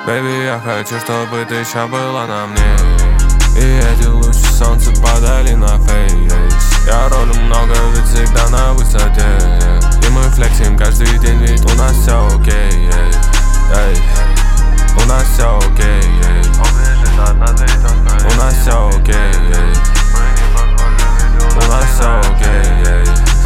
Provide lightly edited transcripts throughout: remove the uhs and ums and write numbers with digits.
Baby, я хочу, чтобы ты ща была на мне. И эти лучи солнца падали на фейс. Я ролю много, ведь всегда на высоте. И мы флексим каждый день, ведь у нас все окей. У нас все окей. У нас все окей. У нас все окей.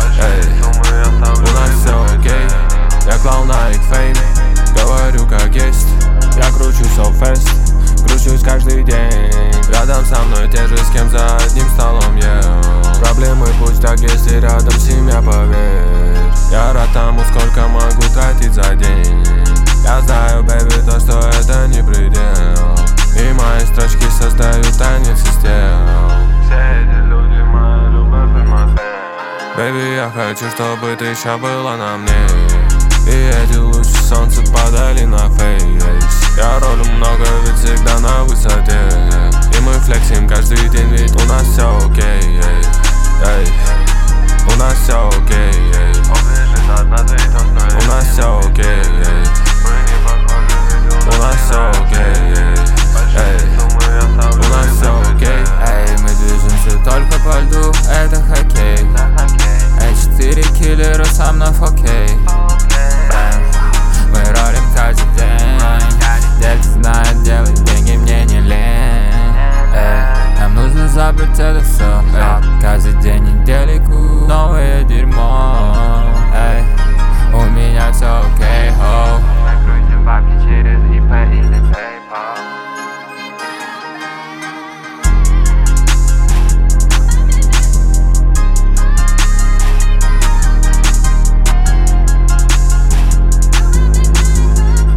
У нас все окей. Я клал Nike Fame, говорю как есть. Я кручусь so fast, кручусь каждый день. Рядом со мной те же, с кем за одним столом ел. Проблемы пусть так, если рядом семья, поверь. Я рад тому, сколько могу тратить за день. Я знаю, бэби, то, что это не предел. И мои строчки создают танец из тел. Все эти люди, моя любовь и мой фэн. Бэби, я хочу, чтобы ты ща была на мне. И эти лучи солнца падали на фейс. Я ролю много, ведь всегда на высоте. И мы флексим каждый день, ведь у нас все окей. У нас все окей.